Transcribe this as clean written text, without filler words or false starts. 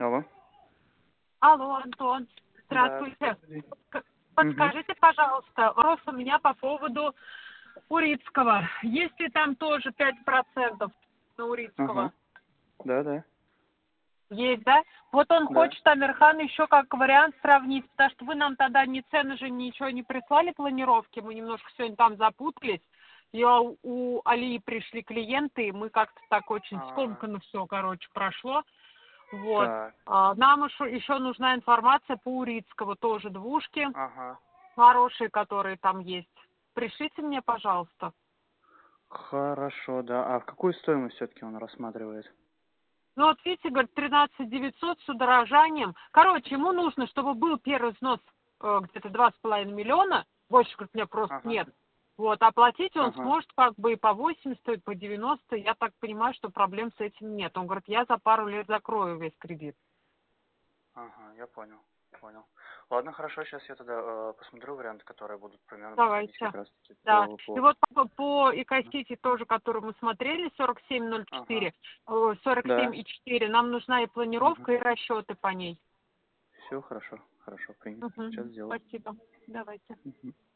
Алло. Алло, Антон. Да, Здравствуйте. добрый день. Мгм. Подскажите, пожалуйста, вопрос у меня по поводу Урицкого. Есть ли там тоже 5% на Ага. Урицкого? Да. Есть, да? Вот он Да. хочет Амирхан еще как вариант сравнить, потому что вы нам тогда ни цены же ничего не прислали, планировки, мы немножко сегодня там запутались. У Алии пришли клиенты, и мы как-то так очень А, скомканно все, короче, прошло. Вот. так. Нам еще нужна информация по Урицкого, тоже двушки Ага. хорошие, которые там есть. Пришлите мне, пожалуйста. Хорошо, да. А в какую стоимость все-таки он рассматривает? Ну вот видите, говорит, 13 900 с удорожанием. Короче, ему нужно, чтобы был первый взнос где-то 2,5 миллиона. Больше, говорит, у меня просто Ага. нет. Вот, оплатить он Ага. сможет как бы и по 80, и по 90. Я так понимаю, что проблем с этим нет. Он говорит, я за пару лет закрою весь кредит. Ага, я понял. Понял. Ладно, хорошо, сейчас я тогда посмотрю варианты, которые будут примерно подходить как Давайте. раз таки Да. И по... вот по ИК-Сити тоже, которую мы смотрели, Ага. 4704, Да. 47,4, нам нужна и Угу. планировка, и расчеты по ней. Все хорошо. Хорошо, принято. Угу. Сейчас сделаю. Спасибо. Давайте. Мгм.